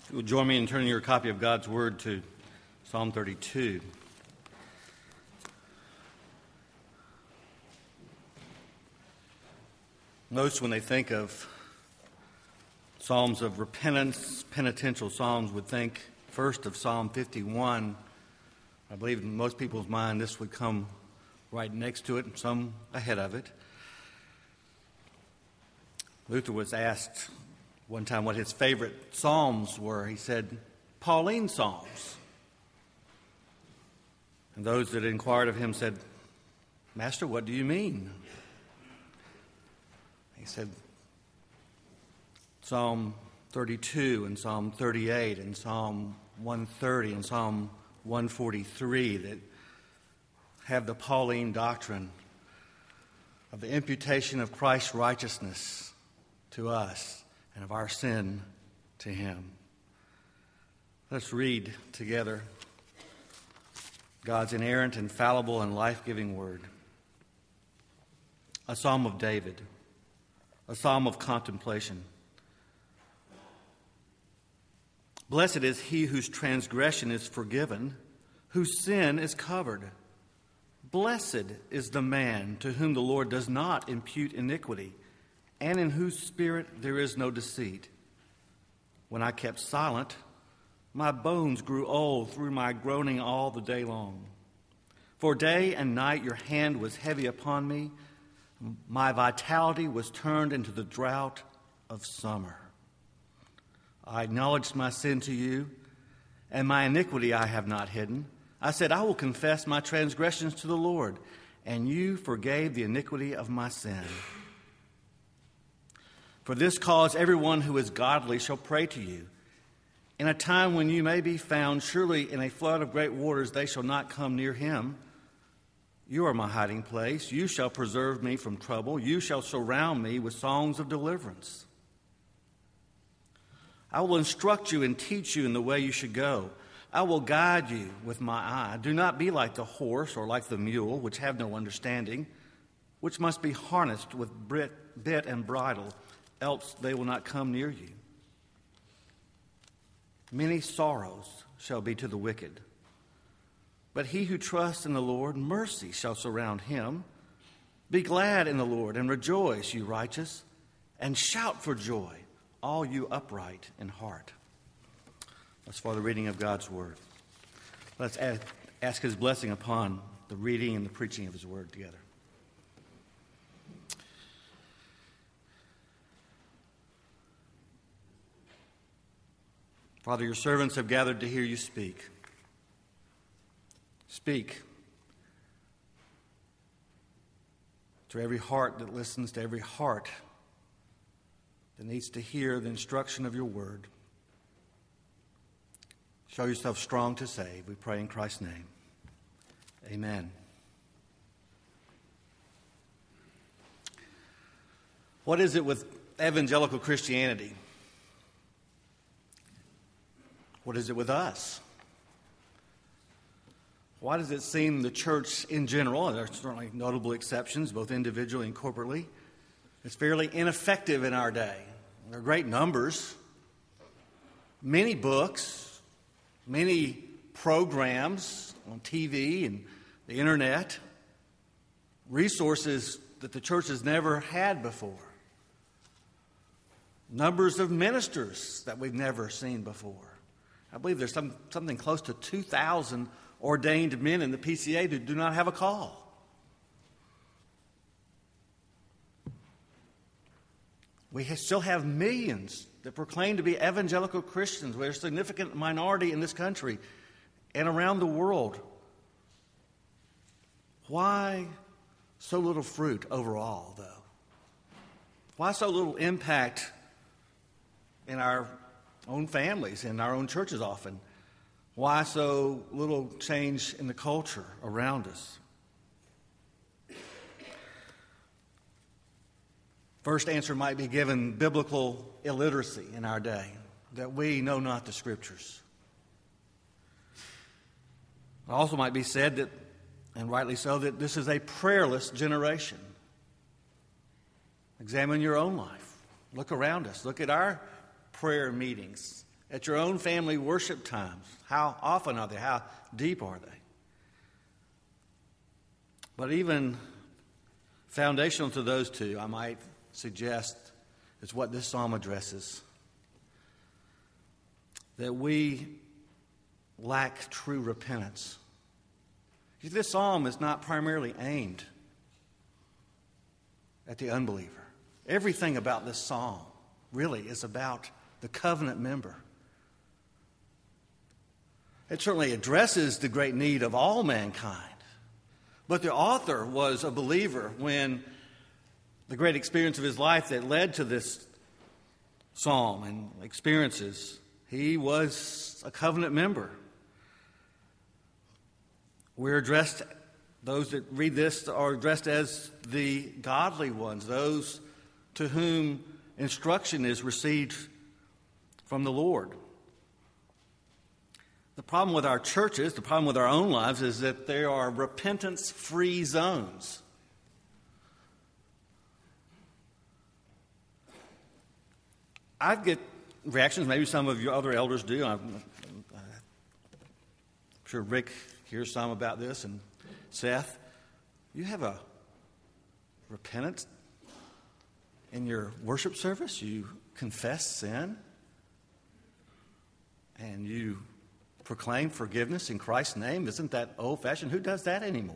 You'll join me in turning your copy of God's Word to Psalm 32. Most, when they think of psalms of repentance, penitential psalms, would think first of Psalm 51. I believe in most people's mind this would come right next to it and some ahead of it. Luther was asked one time what his favorite psalms were. He said, Pauline psalms. And those that inquired of him said, Master, what do you mean? He said, Psalm 32 and Psalm 38 and Psalm 130 and Psalm 143 that have the Pauline doctrine of the imputation of Christ's righteousness to us and of our sin to him. Let's read together God's inerrant, infallible, and life-giving word. A psalm of David, a psalm of contemplation. Blessed is he whose transgression is forgiven, whose sin is covered. Blessed is the man to whom the Lord does not impute iniquity, and in whose spirit there is no deceit. When I kept silent, my bones grew old through my groaning all the day long. For day and night your hand was heavy upon me. My vitality was turned into the drought of summer. I acknowledged my sin to you, and my iniquity I have not hidden. I said, I will confess my transgressions to the Lord, and you forgave the iniquity of my sin. For this cause everyone who is godly shall pray to you. In a time when you may be found, surely in a flood of great waters they shall not come near him. You are my hiding place. You shall preserve me from trouble. You shall surround me with songs of deliverance. I will instruct you and teach you in the way you should go. I will guide you with my eye. Do not be like the horse or like the mule, which have no understanding, which must be harnessed with bit and bridle, else they will not come near you. Many sorrows shall be to the wicked, but he who trusts in the Lord, mercy shall surround him. Be glad in the Lord and rejoice, you righteous, and shout for joy, all you upright in heart. That's for the reading of God's word. Let's ask his blessing upon the reading and the preaching of his word together. Father, your servants have gathered to hear you speak. Speak to every heart that listens, to every heart that needs to hear the instruction of your word. Show yourself strong to save. We pray in Christ's name. Amen. What is it with evangelical Christianity? What is it with us? Why does it seem the church in general, and there are certainly notable exceptions, both individually and corporately, is fairly ineffective in our day? There are great numbers, many books, many programs on TV and the internet, resources that the church has never had before, numbers of ministers that we've never seen before. I believe there's something close to 2,000 ordained men in the PCA who do not have a call. We still have millions that proclaim to be evangelical Christians. We're a significant minority in this country and around the world. Why so little fruit overall, though? Why so little impact in our own families, in our own churches often? Why so little change in the culture around us? First answer might be given biblical illiteracy in our day, that we know not the Scriptures. It also might be said that, and rightly so, that this is a prayerless generation. Examine your own life. Look around us. Look at our prayer meetings at your own family worship times? How often are they? How deep are they? But even foundational to those two, I might suggest, is what this psalm addresses. That we lack true repentance. This psalm is not primarily aimed at the unbeliever. Everything about this psalm really is about the covenant member. It certainly addresses the great need of all mankind. But the author was a believer when the great experience of his life that led to this psalm and experiences, he was a covenant member. We're addressed, those that read this are addressed as the godly ones, those to whom instruction is received from the Lord. The problem with our churches, the problem with our own lives, is that there are repentance-free zones. I get reactions, maybe some of your other elders do. I'm sure Rick hears some about this, and Seth. You have a repentance in your worship service? You confess sin? And you proclaim forgiveness in Christ's name? Isn't that old-fashioned? Who does that anymore?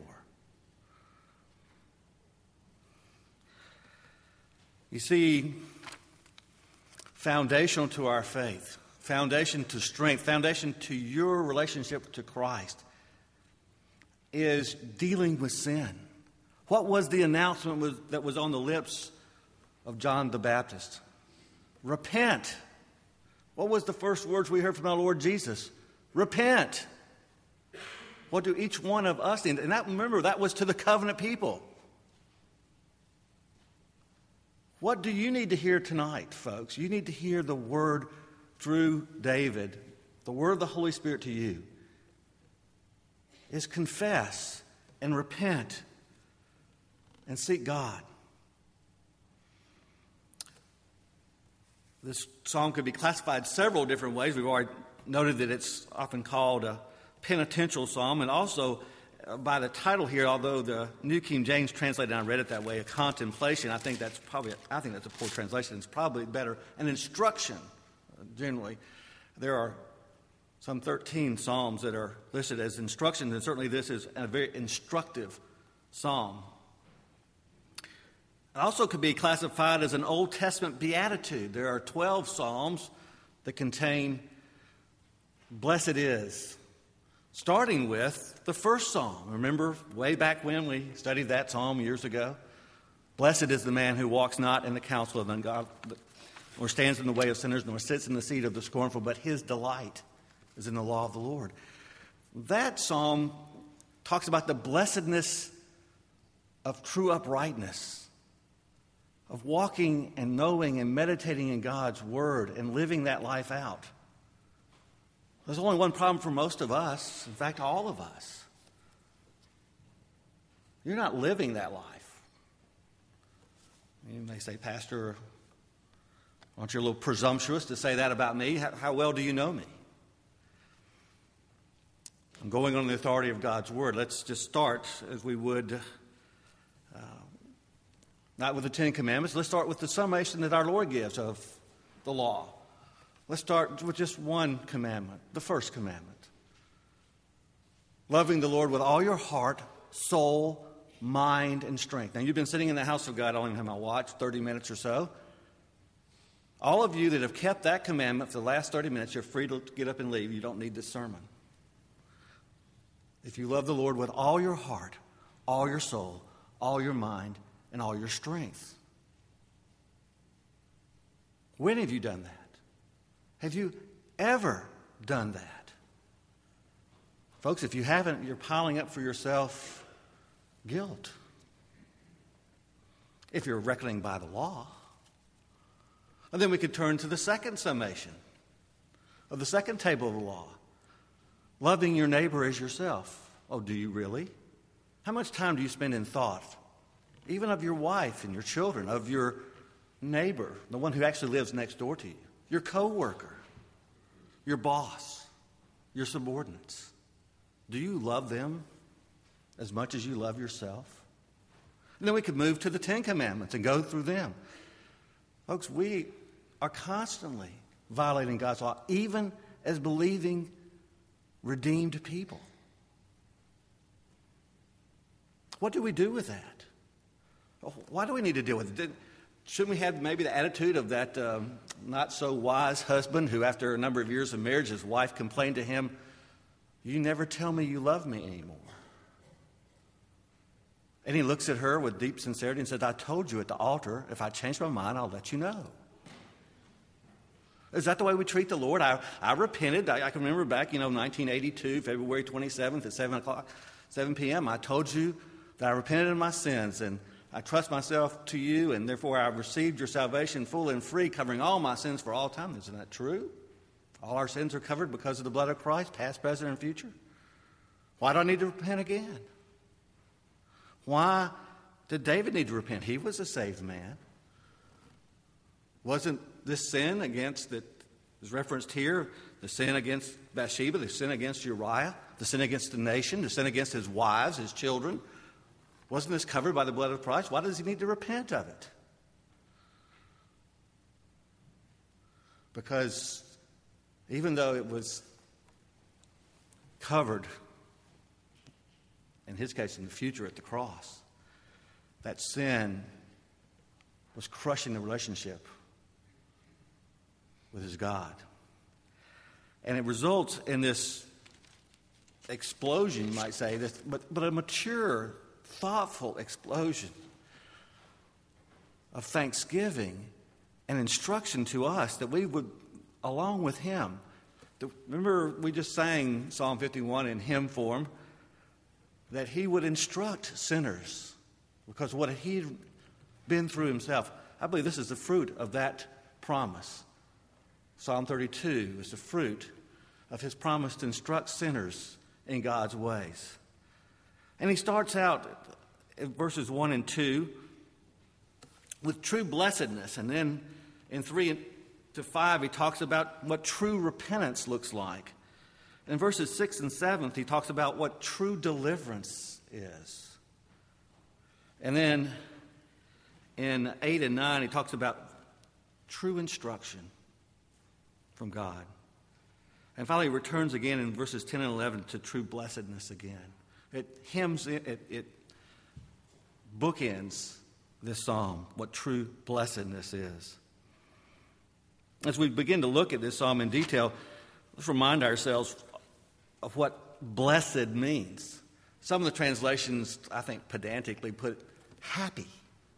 You see, foundational to our faith, foundation to strength, foundation to your relationship to Christ is dealing with sin. What was the announcement that was on the lips of John the Baptist? Repent. What was the first words we heard from our Lord Jesus? Repent. What do each one of us need? And remember, that was to the covenant people. What do you need to hear tonight, folks? You need to hear the word through David, the word of the Holy Spirit to you, is confess and repent and seek God. This psalm could be classified several different ways. We've already noted that it's often called a penitential psalm, and also by the title here, although the New King James translated, and I read it that way, a contemplation, I think that's a poor translation. It's probably better an instruction, generally. There are some 13 psalms that are listed as instructions, and certainly this is a very instructive psalm. It also could be classified as an Old Testament beatitude. There are 12 psalms that contain blessed is, starting with the first psalm. Remember way back when we studied that psalm years ago? Blessed is the man who walks not in the counsel of ungodly, or stands in the way of sinners, nor sits in the seat of the scornful, but his delight is in the law of the Lord. That psalm talks about the blessedness of true uprightness, of walking and knowing and meditating in God's word and living that life out. There's only one problem for most of us, in fact, all of us. You're not living that life. You may say, Pastor, aren't you a little presumptuous to say that about me? How well do you know me? I'm going on the authority of God's word. Let's just start as we would, not with the Ten Commandments. Let's start with the summation that our Lord gives of the law. Let's start with just one commandment, the first commandment. Loving the Lord with all your heart, soul, mind, and strength. Now, you've been sitting in the house of God, I don't even have my watch, 30 minutes or so. All of you that have kept that commandment for the last 30 minutes, you're free to get up and leave. You don't need this sermon. If you love the Lord with all your heart, all your soul, all your mind, and all your strength. When have you done that? Have you ever done that? Folks, if you haven't, you're piling up for yourself guilt. If you're reckoning by the law. And then we could turn to the second summation of the second table of the law. Loving your neighbor as yourself. Oh, do you really? How much time do you spend in thought, even of your wife and your children, of your neighbor, the one who actually lives next door to you, your coworker? your boss, your subordinates? Do you love them as much as you love yourself? And then we could move to the Ten Commandments and go through them. Folks, we are constantly violating God's law, even as believing, redeemed people. What do we do with that? Why do we need to deal with it? Shouldn't we have maybe the attitude of that not so wise husband who, after a number of years of marriage, his wife complained to him, "You never tell me you love me anymore." And he looks at her with deep sincerity and says, "I told you at the altar, if I change my mind, I'll let you know." Is that the way we treat the Lord? I repented. I can remember back, 1982, February 27th at 7 p.m., I told you that I repented of my sins and I trust myself to you, and therefore I've received your salvation full and free, covering all my sins for all time. Isn't that true? All our sins are covered because of the blood of Christ, past, present, and future. Why do I need to repent again? Why did David need to repent? He was a saved man. Wasn't this sin against that is referenced here, the sin against Bathsheba, the sin against Uriah, the sin against the nation, the sin against his wives, his children? Wasn't this covered by the blood of Christ? Why does he need to repent of it? Because even though it was covered, in his case in the future at the cross, that sin was crushing the relationship with his God. And it results in this explosion, you might say, but a mature, thoughtful explosion of thanksgiving and instruction to us that we would, along with him, remember we just sang Psalm 51 in hymn form, that he would instruct sinners because what he'd been through himself. I believe this is the fruit of that promise. Psalm 32 is the fruit of his promise to instruct sinners in God's ways. And he starts out in verses 1 and 2 with true blessedness. And then in 3 to 5, he talks about what true repentance looks like. In verses 6 and 7, he talks about what true deliverance is. And then in 8 and 9, he talks about true instruction from God. And finally, he returns again in verses 10 and 11 to true blessedness again. It bookends this psalm, what true blessedness is. As we begin to look at this psalm in detail, let's remind ourselves of what blessed means. Some of the translations, I think, pedantically put happy.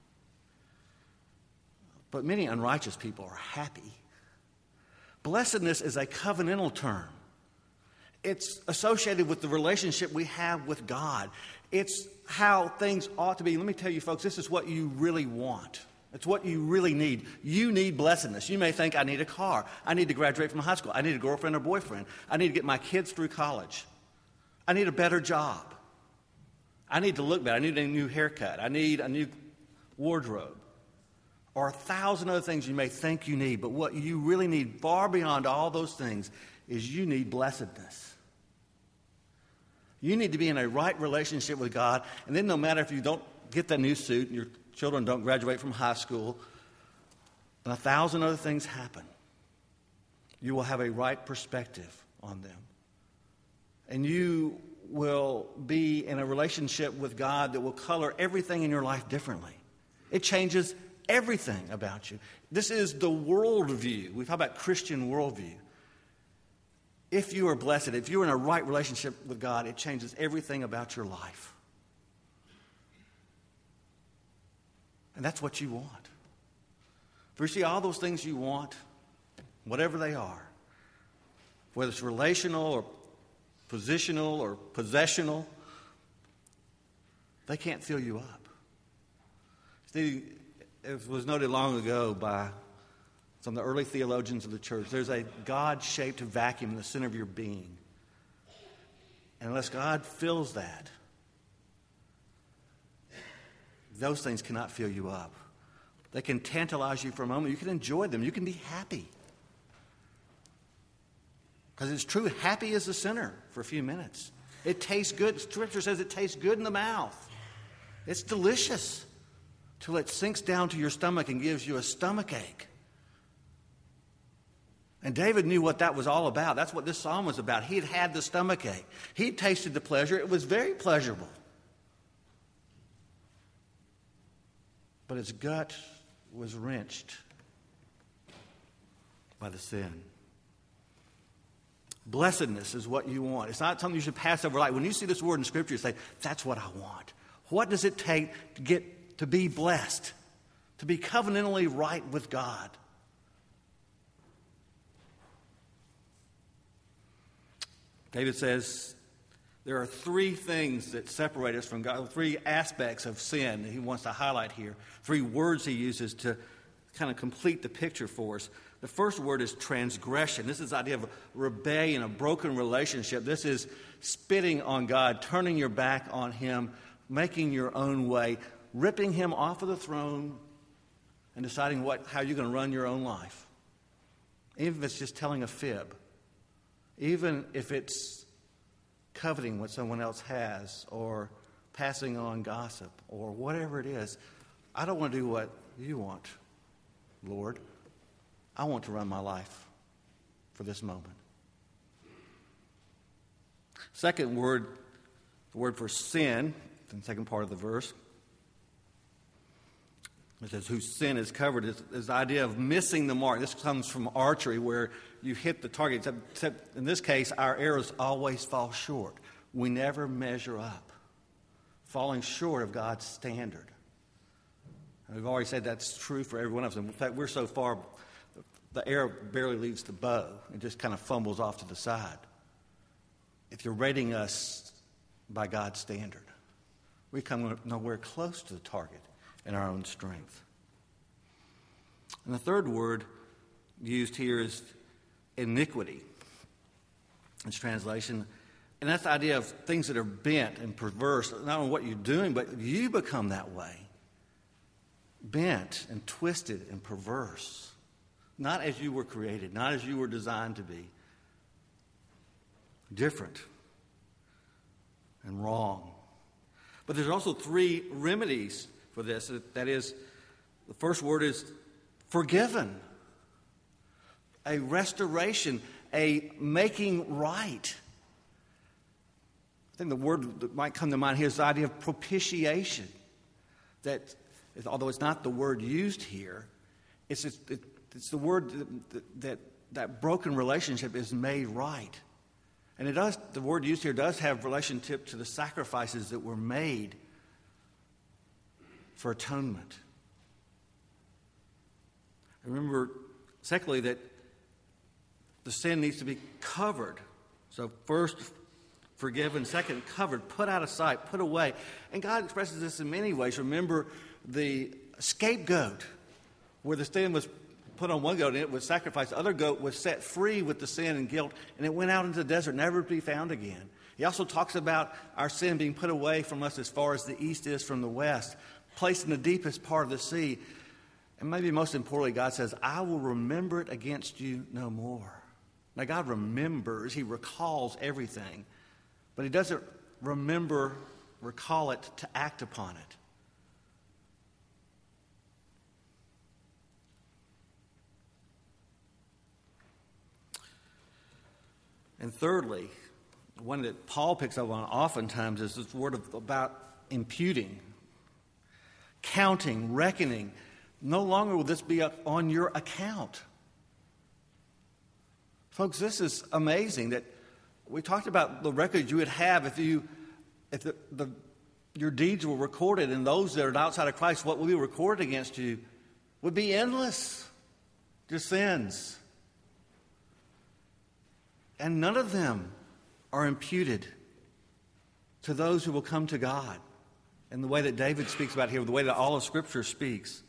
But many unrighteous people are happy. Blessedness is a covenantal term. It's associated with the relationship we have with God. It's how things ought to be. Let me tell you, folks, this is what you really want. It's what you really need. You need blessedness. You may think, I need a car. I need to graduate from high school. I need a girlfriend or boyfriend. I need to get my kids through college. I need a better job. I need to look better. I need a new haircut. I need a new wardrobe. Or 1,000 other things you may think you need. But what you really need, far beyond all those things, is you need blessedness. You need to be in a right relationship with God. And then no matter if you don't get that new suit and your children don't graduate from high school, and 1,000 other things happen, you will have a right perspective on them. And you will be in a relationship with God that will color everything in your life differently. It changes everything about you. This is the worldview. We talk about Christian worldview. If you are blessed, if you're in a right relationship with God, it changes everything about your life. And that's what you want. If you see all those things you want, whatever they are, whether it's relational or positional or possessional, they can't fill you up. See, it was noted long ago by some of the early theologians of the church, there's a God-shaped vacuum in the center of your being. And unless God fills that, those things cannot fill you up. They can tantalize you for a moment. You can enjoy them. You can be happy. Because it's true, happy is the sinner for a few minutes. It tastes good. Scripture says it tastes good in the mouth. It's delicious till it sinks down to your stomach and gives you a stomach ache. And David knew what that was all about. That's what this psalm was about. He had had the stomach ache. He tasted the pleasure. It was very pleasurable. But his gut was wrenched by the sin. Blessedness is what you want. It's not something you should pass over light. When you see this word in Scripture, you say, that's what I want. What does it take to get to be blessed, to be covenantally right with God? David says there are three things that separate us from God, three aspects of sin that he wants to highlight here, three words he uses to kind of complete the picture for us. The first word is transgression. This is the idea of rebellion, a broken relationship. This is spitting on God, turning your back on him, making your own way, ripping him off of the throne, and deciding how you're going to run your own life. Even if it's just telling a fib. Even if it's coveting what someone else has, or passing on gossip, or whatever it is. I don't want to do what you want, Lord. I want to run my life for this moment. Second word, the word for sin, in the second part of the verse, it says, whose sin is covered, is the idea of missing the mark. This comes from archery, where you hit the target. Except in this case, our arrows always fall short. We never measure up, falling short of God's standard. And we've already said that's true for every one of us. In fact, we're so far, the arrow barely leaves the bow. It just kind of fumbles off to the side. If you're rating us by God's standard, we come nowhere close to the target in our own strength. And the third word used here is iniquity. Its translation. And that's the idea of things that are bent and perverse. Not only what you're doing, but you become that way. Bent and twisted and perverse. Not as you were created, not as you were designed to be. Different and wrong. But there's also three remedies for this. That is, the first word is forgiven. A restoration, a making right. I think the word that might come to mind here is the idea of propitiation. That, although it's not the word used here, it's the word that broken relationship is made right. And the word used here does have relationship to the sacrifices that were made for atonement. Remember, secondly, that the sin needs to be covered. So first, forgiven. Second, covered, put out of sight, put away. And God expresses this in many ways. Remember the scapegoat, where the sin was put on one goat and it was sacrificed. The other goat was set free with the sin and guilt, and it went out into the desert, never to be found again. He also talks about our sin being put away from us as far as the east is from the west, placed in the deepest part of the sea. And maybe most importantly, God says, I will remember it against you no more. Now, God remembers, he recalls everything, but he doesn't recall it to act upon it. And thirdly, one that Paul picks up on oftentimes is this word about imputing, counting, reckoning. No longer will this be on your account. Folks, this is amazing that we talked about the record you would have if your deeds were recorded, and those that are outside of Christ, what will be recorded against you would be endless. Your sins. And none of them are imputed to those who will come to God in the way that David speaks about here, the way that all of Scripture speaks.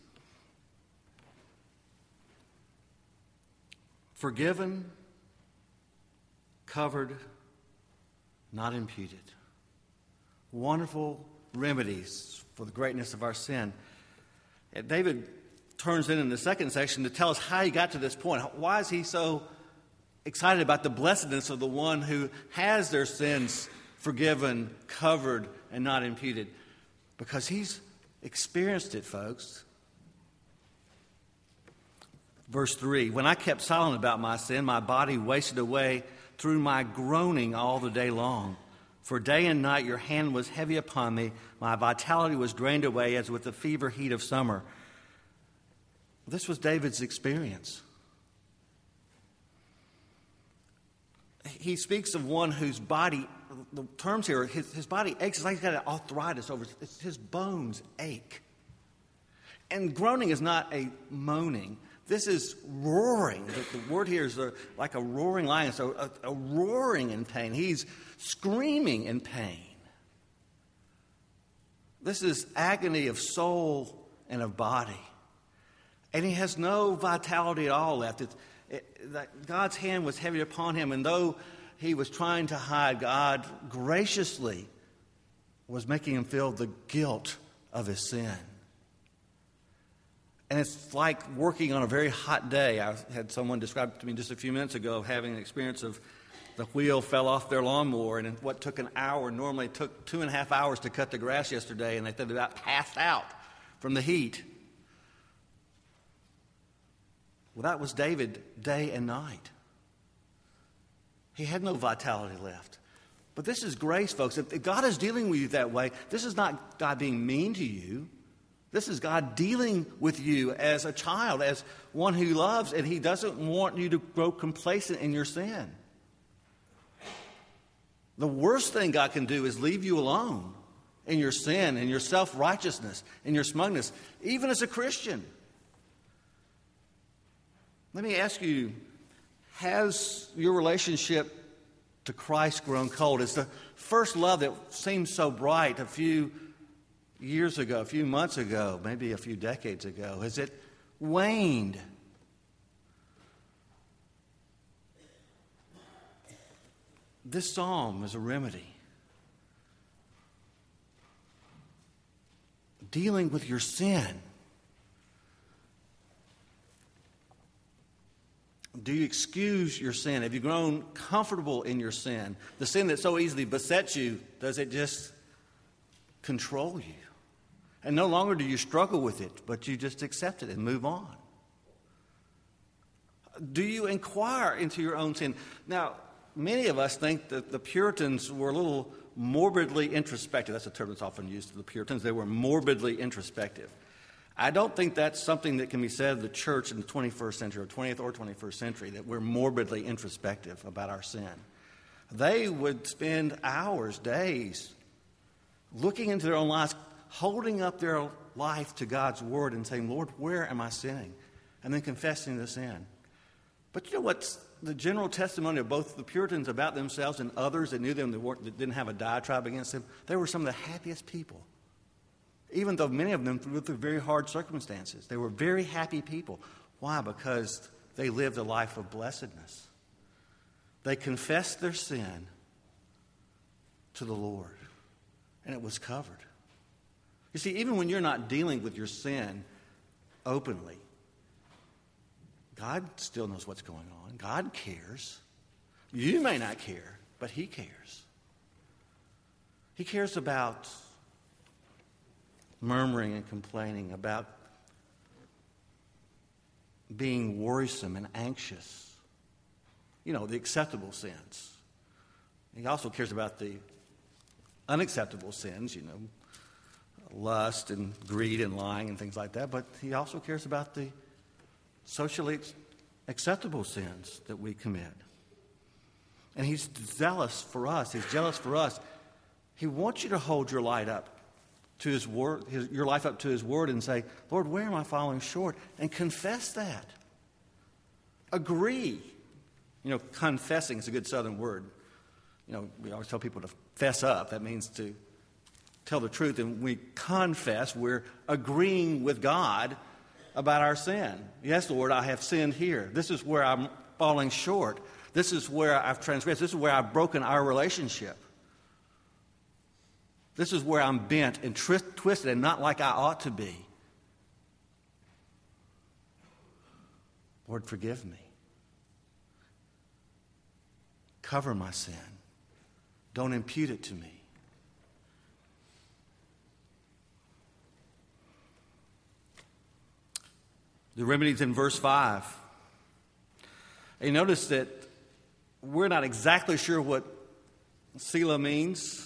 Forgiven, covered, not imputed. Wonderful remedies for the greatness of our sin. And David turns in the second section to tell us how he got to this point. Why is he so excited about the blessedness of the one who has their sins forgiven, covered, and not imputed. Because he's experienced it, folks. Verse 3, when I kept silent about my sin, my body wasted away through my groaning all the day long. For day and night your hand was heavy upon me. My vitality was drained away as with the fever heat of summer. This was David's experience. He speaks of one whose body, the terms here, his body aches. It's like he's got an arthritis over his bones ache. And groaning is not a moaning. This is roaring. The word here is like a roaring lion, so a roaring in pain. He's screaming in pain. This is agony of soul and of body. And he has no vitality at all left. God's hand was heavy upon him, and though he was trying to hide, God graciously was making him feel the guilt of his sin. And it's like working on a very hot day. I had someone describe to me just a few minutes ago of having an experience of the wheel fell off their lawnmower, and what took an hour normally took 2.5 hours to cut the grass yesterday, and they said they about passed out from the heat. Well, that was David day and night. He had no vitality left. But this is grace, folks. If God is dealing with you that way, this is not God being mean to you. This is God dealing with you as a child, as one who loves, and he doesn't want you to grow complacent in your sin. The worst thing God can do is leave you alone in your sin, in your self-righteousness, in your smugness, even as a Christian. Let me ask you, has your relationship to Christ grown cold? Is the first love that seemed so bright a few years ago, a few months ago, maybe a few decades ago, has it waned? This psalm is a remedy. Dealing with your sin. Do you excuse your sin? Have you grown comfortable in your sin? The sin that so easily besets you, does it just control you? And no longer do you struggle with it, but you just accept it and move on. Do you inquire into your own sin? Now, many of us think that the Puritans were a little morbidly introspective. That's a term that's often used to the Puritans. They were morbidly introspective. I don't think that's something that can be said of the church in the 21st century, or 20th or 21st century, that we're morbidly introspective about our sin. They would spend hours, days, looking into their own lives, holding up their life to God's word and saying, Lord, where am I sinning? And then confessing the sin. But you know what's the general testimony of both the Puritans about themselves and others that knew them that didn't have a diatribe against them? They were some of the happiest people. Even though many of them went through very hard circumstances. They were very happy people. Why? Because they lived a life of blessedness. They confessed their sin to the Lord, and it was covered. You see, even when you're not dealing with your sin openly, God still knows what's going on. God cares. You may not care, but He cares. He cares about murmuring and complaining, about being worrisome and anxious. You know, the acceptable sins. He also cares about the unacceptable sins, you know, lust and greed and lying and things like that. But He also cares about the socially acceptable sins that we commit. And He's zealous for us. He's jealous for us. He wants you to hold your light up to His word, your life up to His word, and say, Lord, where am I falling short? And confess that. Agree. You know, confessing is a good Southern word. You know, we always tell people to fess up. That means to tell the truth. And we confess, we're agreeing with God about our sin. Yes, Lord, I have sinned here. This is where I'm falling short. This is where I've transgressed. This is where I've broken our relationship. This is where I'm bent and twisted and not like I ought to be. Lord, forgive me. Cover my sin. Don't impute it to me. The remedy's in verse 5. And you notice that we're not exactly sure what Selah means.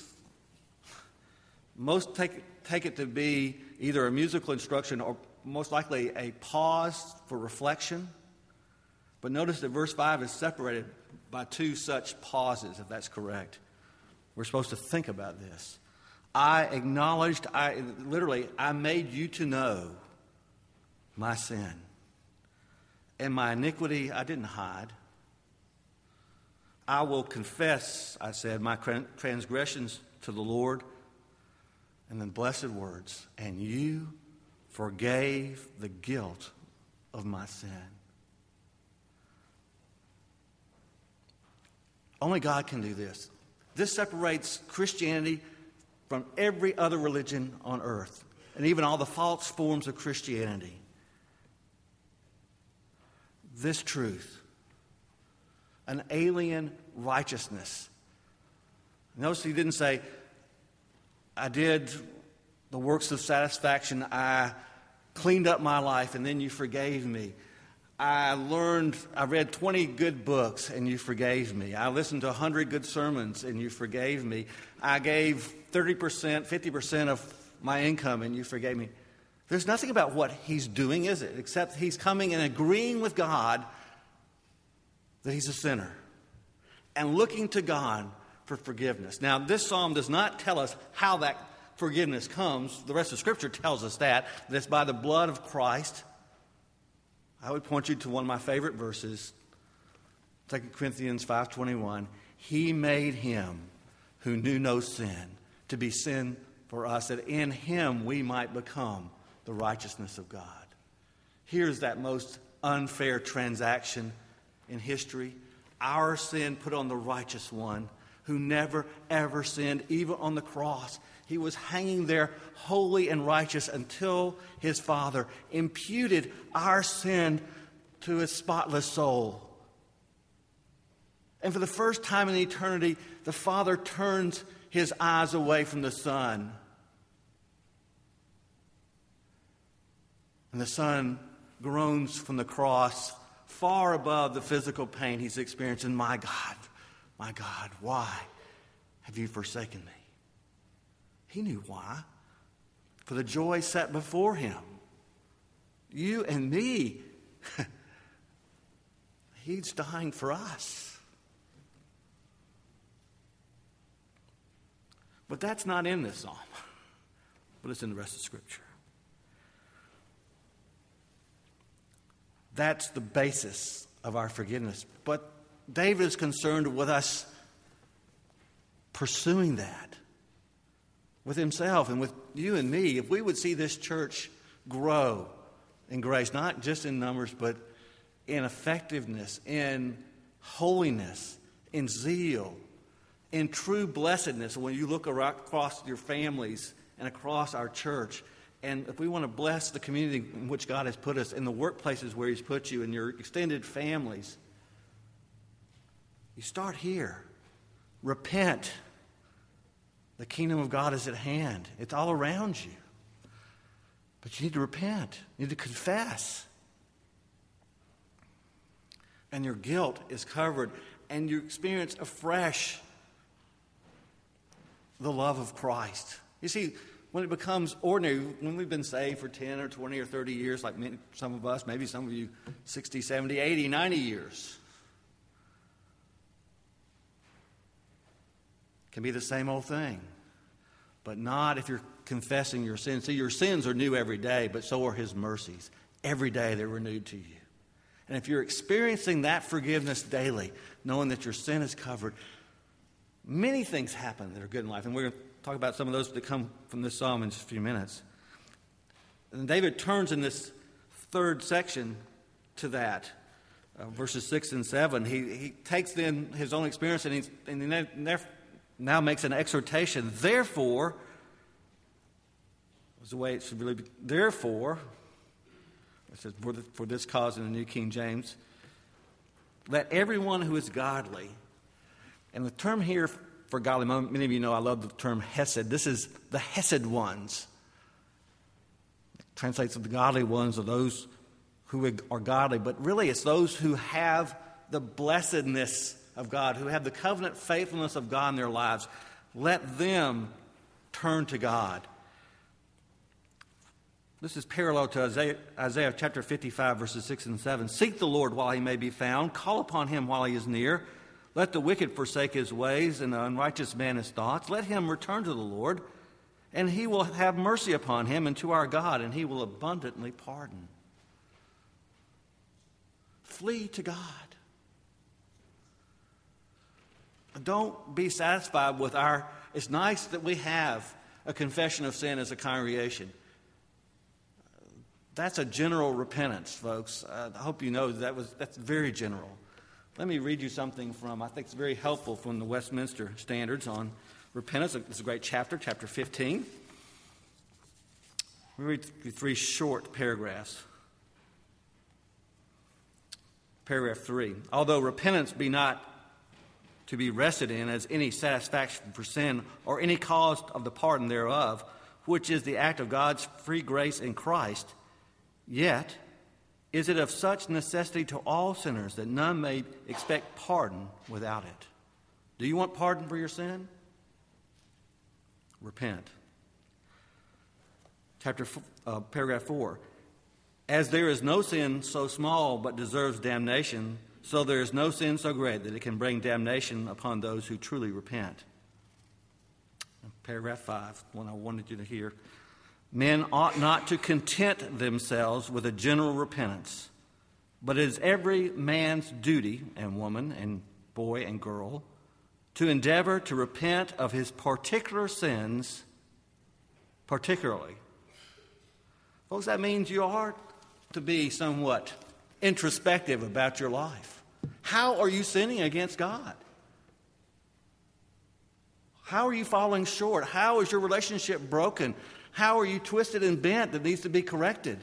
Most take it to be either a musical instruction or most likely a pause for reflection. But notice that verse 5 is separated by two such pauses, if that's correct. We're supposed to think about this. I made you to know my sin. And my iniquity I didn't hide. I will confess, I said, my transgressions to the Lord. And then blessed words, and you forgave the guilt of my sin. Only God can do this. This separates Christianity from every other religion on earth, and even all the false forms of Christianity. This truth, an alien righteousness. Notice he didn't say, I did the works of satisfaction, I cleaned up my life, and then you forgave me. I read 20 good books, and you forgave me. I listened to 100 good sermons, and you forgave me. I gave 30%, 50% of my income, and you forgave me. There's nothing about what he's doing, is it? Except he's coming and agreeing with God that he's a sinner and looking to God for forgiveness. Now, this psalm does not tell us how that forgiveness comes. The rest of Scripture tells us that it's by the blood of Christ. I would point you to one of my favorite verses, 2 Corinthians 5:21. He made him who knew no sin to be sin for us, that in him we might become the righteousness of God. Here's that most unfair transaction in history. Our sin put on the righteous one who never, ever sinned, even on the cross. He was hanging there holy and righteous until his Father imputed our sin to his spotless soul. And for the first time in eternity, the Father turns his eyes away from the Son. And the Son groans from the cross far above the physical pain he's experiencing. My God, why have you forsaken me? He knew why. For the joy set before him. You and me. He's dying for us. But that's not in this psalm. But it's in the rest of Scripture. That's the basis of our forgiveness. But David is concerned with us pursuing that with himself and with you and me. If we would see this church grow in grace, not just in numbers, but in effectiveness, in holiness, in zeal, in true blessedness. When you look across your families and across our church, and if we want to bless the community in which God has put us, in the workplaces where he's put you, in your extended families, you start here. Repent. The kingdom of God is at hand. It's all around you. But you need to repent. You need to confess. And your guilt is covered. And you experience afresh the love of Christ. You see, when it becomes ordinary, when we've been saved for 10 or 20 or 30 years, like some of us, maybe some of you 60, 70, 80, 90 years, can be the same old thing. But not if you're confessing your sins. See, your sins are new every day, but so are his mercies. Every day they're renewed to you. And if you're experiencing that forgiveness daily, knowing that your sin is covered, many things happen that are good in life. And we're going to talk about some of those that come from this psalm in just a few minutes. And David turns in this third section to that, verses 6 and 7. He takes then his own experience and he now makes an exhortation. Therefore, is the way it should really be. Therefore, it says, for this cause in the New King James, let everyone who is godly And the term here for godly, many of you know I love the term hesed. This is the hesed ones. It translates to the godly ones, or those who are godly. But really it's those who have the blessedness of God, who have the covenant faithfulness of God in their lives. Let them turn to God. This is parallel to Isaiah chapter 55, verses 6 and 7. Seek the Lord while he may be found. Call upon him while he is near. Let the wicked forsake his ways and the unrighteous man his thoughts. Let him return to the Lord, and he will have mercy upon him, and to our God, and he will abundantly pardon. Flee to God. Don't be satisfied with it's nice that we have a confession of sin as a congregation. That's a general repentance, folks. I hope you know that's very general. Let me read you something I think it's very helpful from the Westminster Standards on repentance. It's a great chapter 15. We read 3 short paragraphs. Paragraph 3. Although repentance be not to be rested in as any satisfaction for sin or any cause of the pardon thereof, which is the act of God's free grace in Christ, yet is it of such necessity to all sinners that none may expect pardon without it. Do you want pardon for your sin? Repent. Paragraph 4. As there is no sin so small but deserves damnation, so there is no sin so great that it can bring damnation upon those who truly repent. Paragraph 5, one I wanted you to hear. Men ought not to content themselves with a general repentance, but it is every man's duty, and woman, and boy, and girl, to endeavor to repent of his particular sins, particularly. Folks, that means you are to be somewhat introspective about your life. How are you sinning against God? How are you falling short? How is your relationship broken? How are you twisted and bent that needs to be corrected?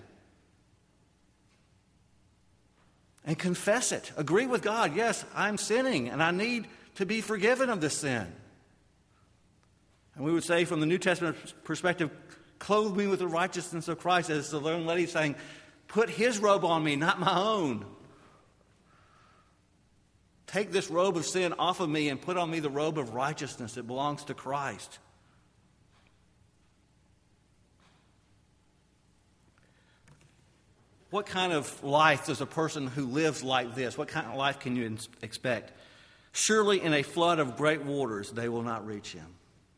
And confess it. Agree with God. Yes, I'm sinning and I need to be forgiven of this sin. And we would say from the New Testament perspective, clothe me with the righteousness of Christ, as the young lady saying, put his robe on me, not my own. Take this robe of sin off of me and put on me the robe of righteousness that belongs to Christ. What kind of life does a person who lives like this, what kind of life can you expect? Surely in a flood of great waters they will not reach him.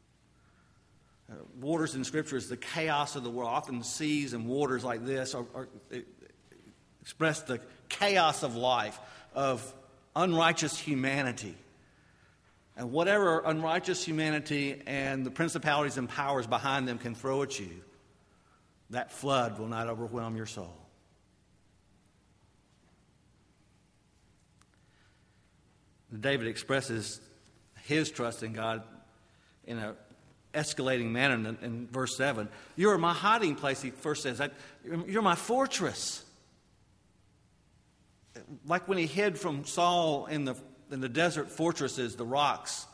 Waters in Scripture is the chaos of the world. Often seas and waters like this express the chaos of life, of unrighteous humanity. And whatever unrighteous humanity and the principalities and powers behind them can throw at you, that flood will not overwhelm your soul. David expresses his trust in God in an escalating manner in verse 7. You are my hiding place, he first says. You're my fortress. Like when he hid from Saul in the desert fortresses, the rocks.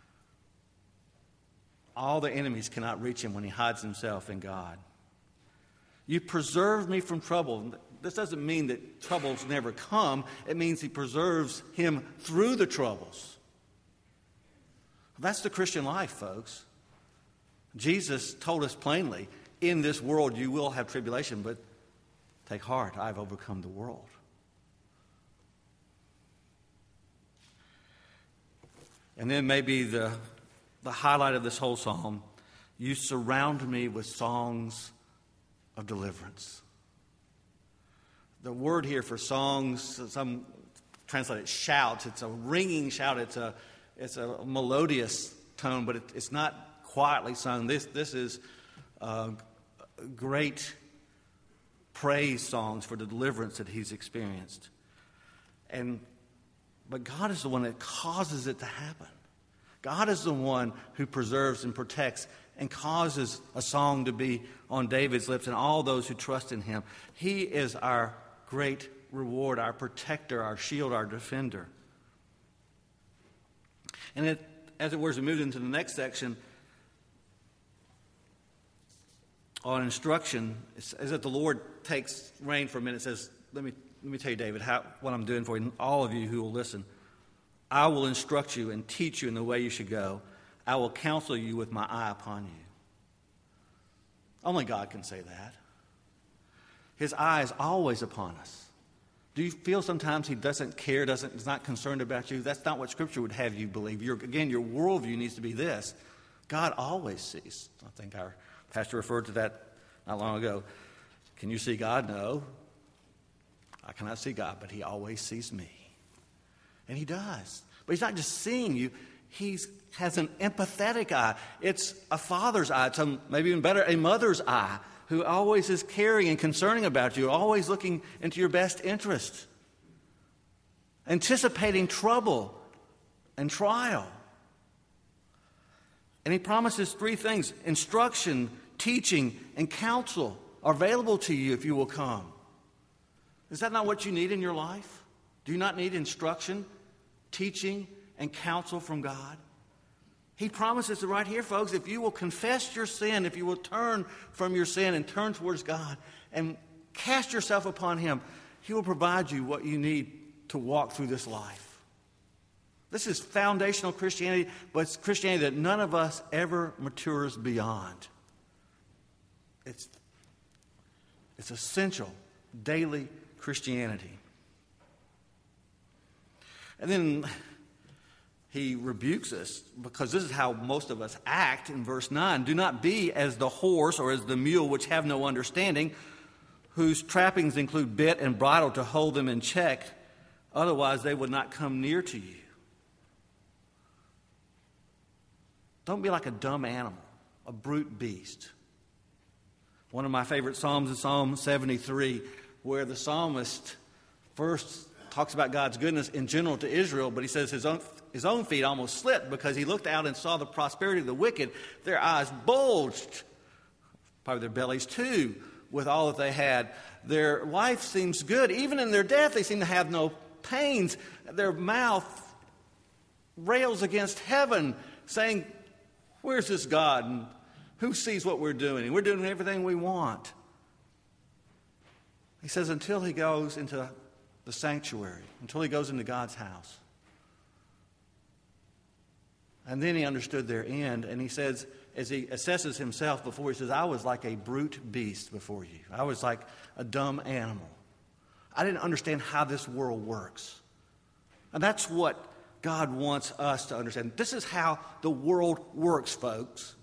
All the enemies cannot reach him when he hides himself in God. You preserve me from trouble. This doesn't mean that troubles never come. It means he preserves him through the troubles. That's the Christian life, folks. Jesus told us plainly, in this world you will have tribulation, but take heart, I've overcome the world. And then maybe the highlight of this whole psalm, you surround me with songs of deliverance. The word here for songs, some translate it shouts. It's a ringing shout. It's a melodious tone, but it's not quietly sung. This is great praise songs for the deliverance that he's experienced. But God is the one that causes it to happen. God is the one who preserves and protects and causes a song to be on David's lips and all those who trust in him. He is our great reward, our protector, our shield, our defender. And as it were, as we move into the next section on instruction, is that the Lord takes reign for a minute and says, let me tell you, David, what I'm doing for you, and all of you who will listen. I will instruct you and teach you in the way you should go. I will counsel you with my eye upon you. Only God can say that. His eye is always upon us. Do you feel sometimes he doesn't care, is not concerned about you? That's not what Scripture would have you believe. Your worldview needs to be this. God always sees. I think our pastor referred to that not long ago. Can you see God? No. I cannot see God, but he always sees me. And he does. But he's not just seeing you. He has an empathetic eye. It's a father's eye. It's maybe even better, a mother's eye, who always is caring and concerning about you, always looking into your best interest, anticipating trouble and trial. And he promises three things: instruction, teaching, and counsel are available to you if you will come. Is that not what you need in your life? Do you not need instruction, teaching, and counsel from God? He promises it right here, folks. If you will confess your sin, if you will turn from your sin and turn towards God and cast yourself upon him, he will provide you what you need to walk through this life. This is foundational Christianity, but it's Christianity that none of us ever matures beyond. It's essential, daily Christianity. And then he rebukes us, because this is how most of us act in verse 9. Do not be as the horse or as the mule, which have no understanding, whose trappings include bit and bridle to hold them in check. Otherwise, they would not come near to you. Don't be like a dumb animal, a brute beast. One of my favorite psalms is Psalm 73, where the psalmist first talks about God's goodness in general to Israel, but he says his own feet almost slipped because he looked out and saw the prosperity of the wicked. Their eyes bulged, probably their bellies too, with all that they had. Their life seems good. Even in their death, they seem to have no pains. Their mouth rails against heaven, saying, where's this God? And who sees what we're doing? And we're doing everything we want. He says until he goes into the sanctuary, until he goes into God's house. And then he understood their end, and he says, as he assesses himself before, he says, I was like a brute beast before you. I was like a dumb animal. I didn't understand how this world works. And that's what God wants us to understand. This is how the world works, folks.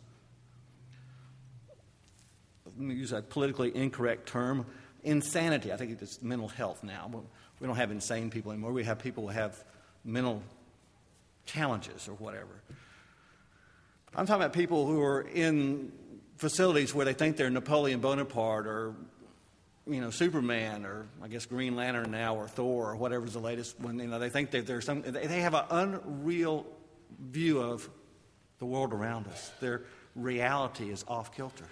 Let me use a politically incorrect term. Insanity. I think it's mental health now. We don't have insane people anymore. We have people who have mental challenges or whatever. I'm talking about people who are in facilities where they think they're Napoleon Bonaparte or, Superman, or I guess Green Lantern now, or Thor, or whatever's the latest one. They think that there's they have an unreal view of the world around us. Their reality is off kilter.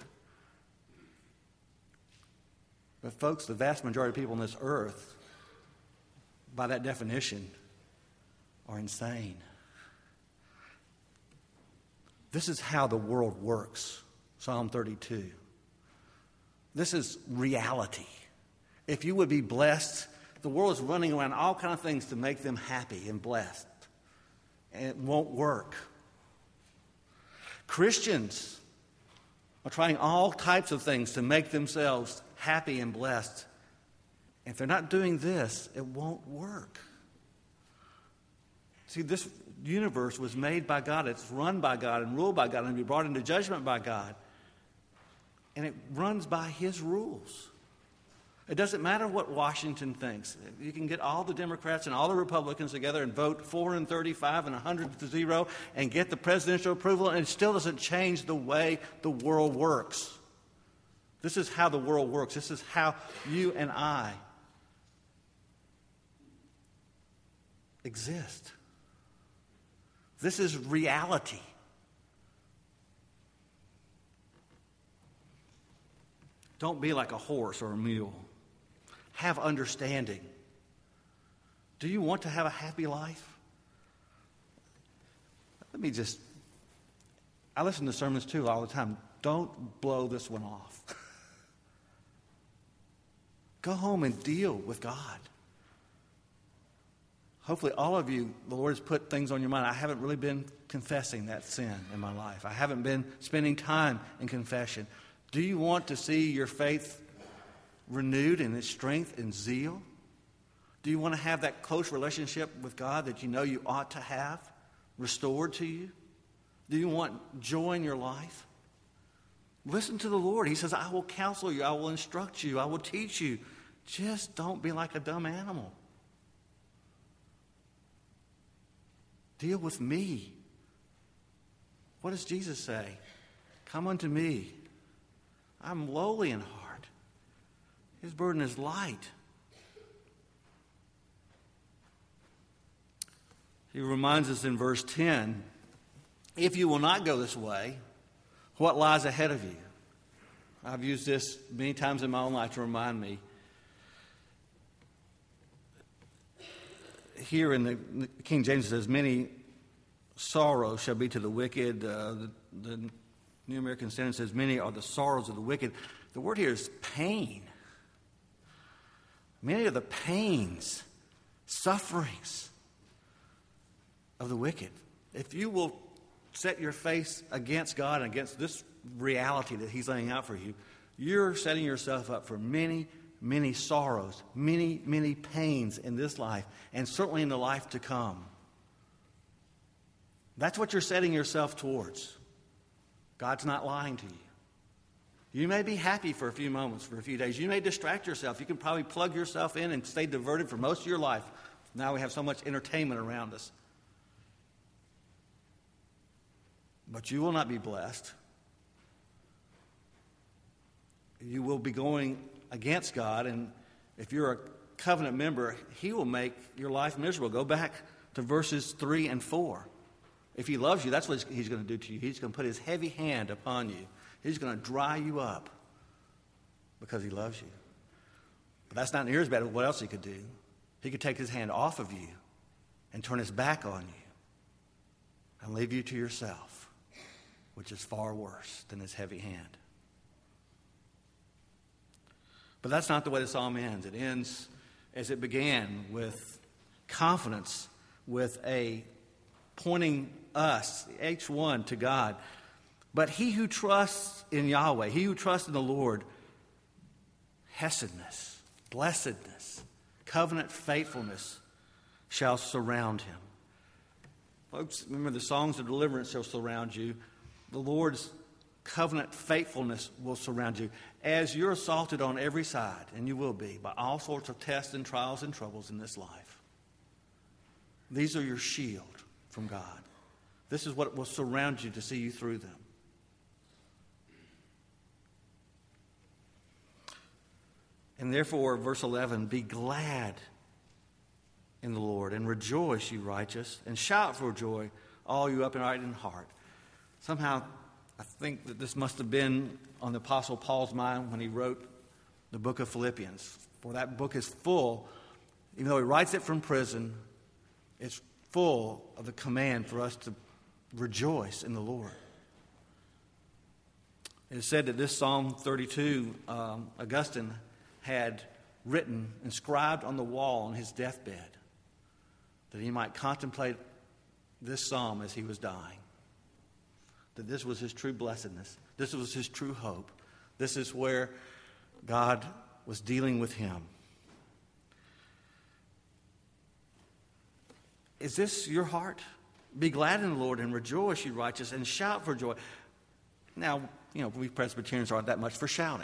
But folks, the vast majority of people on this earth, by that definition, are insane. This is how the world works. Psalm 32. This is reality. If you would be blessed, the world is running around all kinds of things to make them happy and blessed. And it won't work. Christians are trying all types of things to make themselves happy and blessed. If they're not doing this, it won't work. See, this universe was made by God. It's run by God and ruled by God and be brought into judgment by God. And it runs by his rules. It doesn't matter what Washington thinks. You can get all the Democrats and all the Republicans together and vote 435 and 100-0 and get the presidential approval, and it still doesn't change the way the world works. This is how the world works. This is how you and I exist. This is reality. Don't be like a horse or a mule. Have understanding. Do you want to have a happy life? I listen to sermons too all the time. Don't blow this one off. Go home and deal with God. Hopefully all of you, the Lord has put things on your mind. I haven't really been confessing that sin in my life. I haven't been spending time in confession. Do you want to see your faith renewed in its strength and zeal? Do you want to have that close relationship with God that you know you ought to have restored to you? Do you want joy in your life? Listen to the Lord. He says, I will counsel you. I will instruct you. I will teach you. Just don't be like a dumb animal. Deal with me. What does Jesus say? Come unto me. I'm lowly in heart. His burden is light. He reminds us in verse 10, if you will not go this way, what lies ahead of you? I've used this many times in my own life to remind me. Here in the King James it says, many sorrows shall be to the wicked. The New American Standard says, many are the sorrows of the wicked. The word here is pain. Many are the pains, sufferings of the wicked. If you will set your face against God and against this reality that He's laying out for you, you're setting yourself up for many, many sorrows, many, many pains in this life, and certainly in the life to come. That's what you're setting yourself towards. God's not lying to you. You may be happy for a few moments, for a few days. You may distract yourself. You can probably plug yourself in and stay diverted for most of your life. Now we have so much entertainment around us. But you will not be blessed. You will be going against God, and if you're a covenant member, He will make your life miserable. Go back to verses 3 and 4. If He loves you, that's what He's going to do to you. He's going to put His heavy hand upon you. He's going to dry you up because He loves you. But that's not near as bad as what else He could do. He could take His hand off of you and turn His back on you and leave you to yourself, which is far worse than His heavy hand. But that's not the way the psalm ends. It ends as it began, with confidence, with a pointing us, each one, to God. But he who trusts in Yahweh, he who trusts in the Lord, hesedness, blessedness, covenant faithfulness shall surround him. Folks, remember, the songs of deliverance shall surround you. The Lord's covenant faithfulness will surround you as you're assaulted on every side, and you will be, by all sorts of tests and trials and troubles in this life. These are your shield from God. This is what will surround you to see you through them. And therefore, verse 11, be glad in the Lord and rejoice, you righteous, and shout for joy, all you upright in heart. Somehow, I think that this must have been on the Apostle Paul's mind when he wrote the book of Philippians. For that book is full, even though he writes it from prison, it's full of the command for us to rejoice in the Lord. It is said that this Psalm 32, Augustine had written, inscribed on the wall on his deathbed, that he might contemplate this psalm as he was dying. That this was his true blessedness. This was his true hope. This is where God was dealing with him. Is this your heart? Be glad in the Lord and rejoice, you righteous, and shout for joy. Now, we Presbyterians aren't that much for shouting.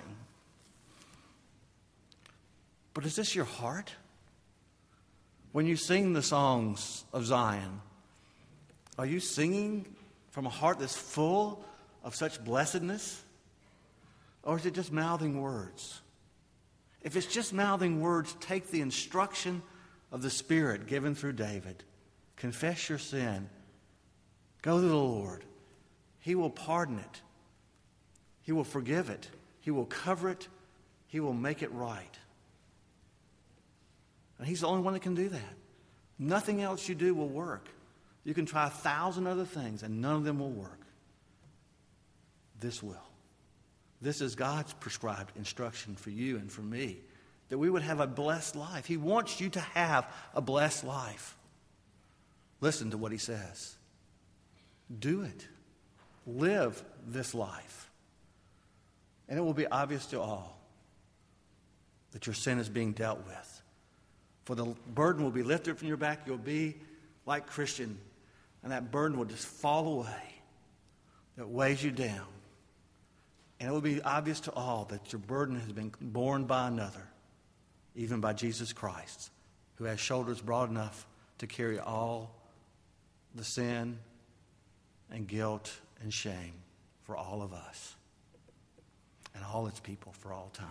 But is this your heart? When you sing the songs of Zion, are you singing from a heart that's full of such blessedness? Or is it just mouthing words? If it's just mouthing words, take the instruction of the Spirit given through David. Confess your sin. Go to the Lord. He will pardon it. He will forgive it. He will cover it. He will make it right. And He's the only one that can do that. Nothing else you do will work. You can try 1,000 other things, and none of them will work. This will. This is God's prescribed instruction for you and for me, that we would have a blessed life. He wants you to have a blessed life. Listen to what he says. Do it. Live this life. And it will be obvious to all that your sin is being dealt with. For the burden will be lifted from your back. You'll be like Christian, and that burden will just fall away that weighs you down. And it will be obvious to all that your burden has been borne by another, even by Jesus Christ, who has shoulders broad enough to carry all the sin and guilt and shame for all of us and all its people for all time.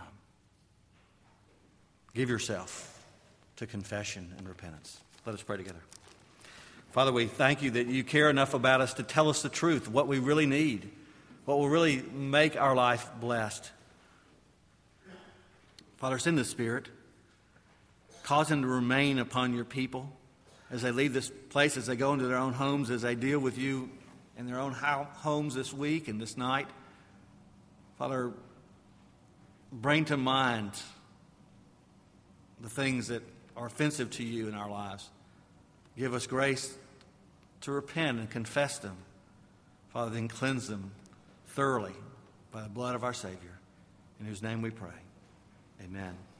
Give yourself to confession and repentance. Let us pray together. Father, we thank you that you care enough about us to tell us the truth, what we really need, what will really make our life blessed. Father, send the Spirit. Cause him to remain upon your people as they leave this place, as they go into their own homes, as they deal with you in their own homes this week and this night. Father, bring to mind the things that are offensive to you in our lives. Give us grace to repent and confess them. Father, then cleanse them thoroughly by the blood of our Savior, in whose name we pray. Amen.